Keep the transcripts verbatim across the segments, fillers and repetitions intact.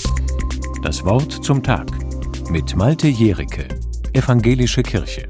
Das Wort zum Tag mit Malte Jericke, Evangelische Kirche.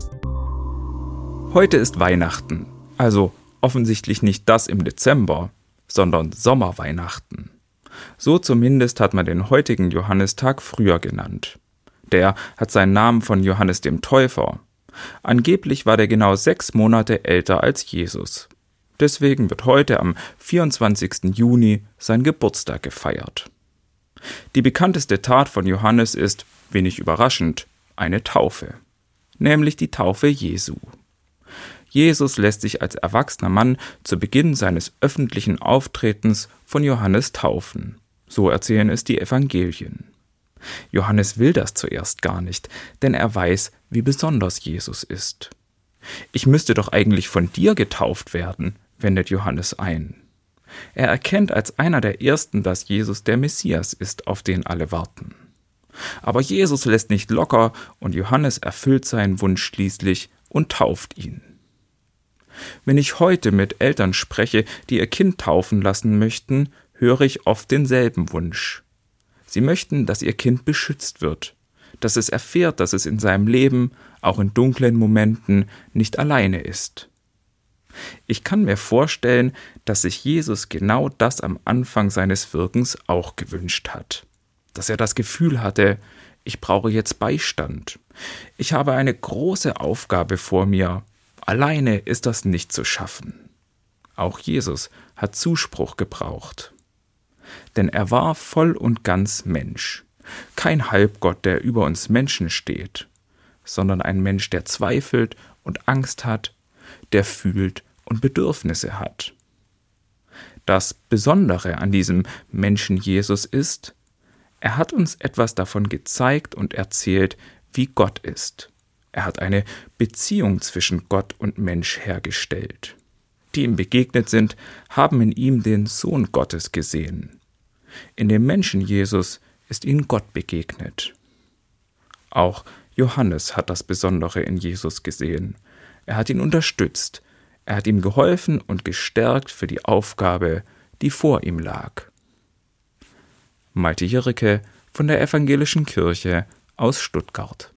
Heute ist Weihnachten, also offensichtlich nicht das im Dezember, sondern Sommerweihnachten. So zumindest hat man den heutigen Johannistag früher genannt. Der hat seinen Namen von Johannes dem Täufer. Angeblich war der genau sechs Monate älter als Jesus. Deswegen wird heute am vierundzwanzigsten Juni sein Geburtstag gefeiert. Die bekannteste Tat von Johannes ist, wenig überraschend, eine Taufe, nämlich die Taufe Jesu. Jesus lässt sich als erwachsener Mann zu Beginn seines öffentlichen Auftretens von Johannes taufen. So erzählen es die Evangelien. Johannes will das zuerst gar nicht, denn er weiß, wie besonders Jesus ist. »Ich müsste doch eigentlich von dir getauft werden«, wendet Johannes ein. Er erkennt als einer der Ersten, dass Jesus der Messias ist, auf den alle warten. Aber Jesus lässt nicht locker und Johannes erfüllt seinen Wunsch schließlich und tauft ihn. Wenn ich heute mit Eltern spreche, die ihr Kind taufen lassen möchten, höre ich oft denselben Wunsch. Sie möchten, dass ihr Kind beschützt wird, dass es erfährt, dass es in seinem Leben, auch in dunklen Momenten, nicht alleine ist. Ich kann mir vorstellen, dass sich Jesus genau das am Anfang seines Wirkens auch gewünscht hat. Dass er das Gefühl hatte, ich brauche jetzt Beistand. Ich habe eine große Aufgabe vor mir. Alleine ist das nicht zu schaffen. Auch Jesus hat Zuspruch gebraucht. Denn er war voll und ganz Mensch. Kein Halbgott, der über uns Menschen steht, sondern ein Mensch, der zweifelt und Angst hat, der fühlt und Bedürfnisse hat. Das Besondere an diesem Menschen Jesus ist, er hat uns etwas davon gezeigt und erzählt, wie Gott ist. Er hat eine Beziehung zwischen Gott und Mensch hergestellt. Die ihm begegnet sind, haben in ihm den Sohn Gottes gesehen. In dem Menschen Jesus ist ihnen Gott begegnet. Auch Johannes hat das Besondere in Jesus gesehen. Er hat ihn unterstützt. Er hat ihm geholfen und gestärkt für die Aufgabe, die vor ihm lag. Malte Jericke von der Evangelischen Kirche aus Stuttgart.